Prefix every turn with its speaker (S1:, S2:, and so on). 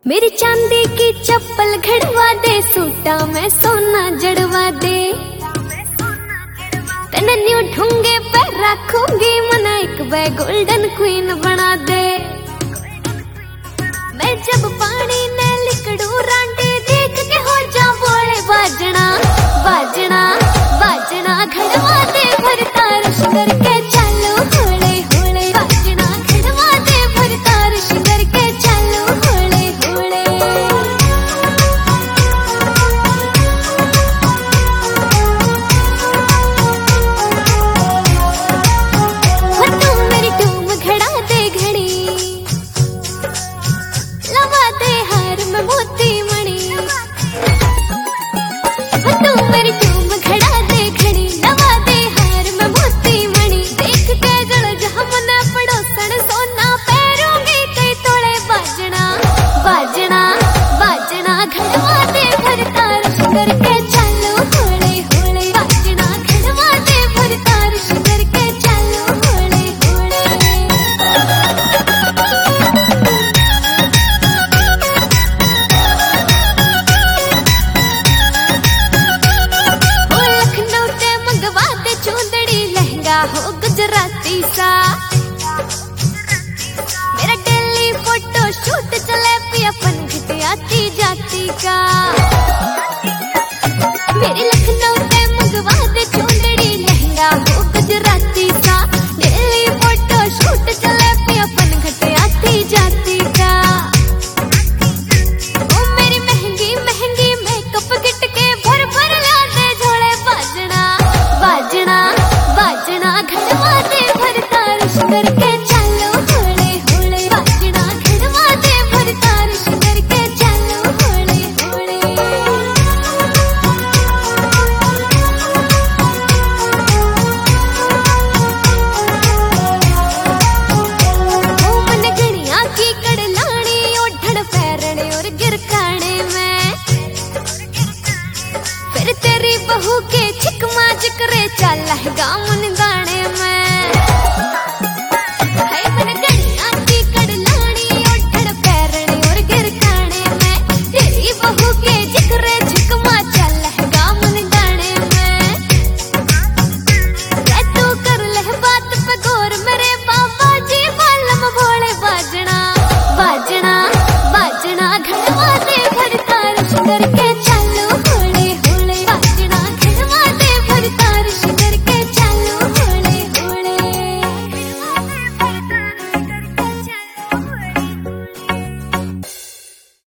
S1: मेरी चांदी की चप्पल घड़वा दे, सूटा में सोना जड़वा दे, तने न्यू ढूंगे पे रखूंगी, मना एक वे गोल्डन क्वीन बना दे। मैं जब पानी ने लिकड़ू रांडे, देख के हो जा बोले बाजना बाजना बाजना, घड़वा दे भरता रश करके चालू होले होले, बाजना घड़वा दे भरता रश करके चालू होले होले। तू मेरी टूम घड़ा दे घड़ी, लगा दे हार में मोती मणि। तू मेरी टूम घड़ा दे घड़ी, लगा दे हार में मोती मणि। देख के जड़ जमना पड़ोसन सोना, पैरोंगे कई तोड़े बाजना बाजना बाजना, घड़वा दे भरता रश करके चालू होले होले, बाजना घड़वा दे भरता रश करके चालू होले होले। लखनऊ ते मंगवा दे चूंदड़ी, लहंगा हो गुजराती सा, मेरा दिल्ली फोटो शूट चले पिया पन घटियाती जाती का। मेरी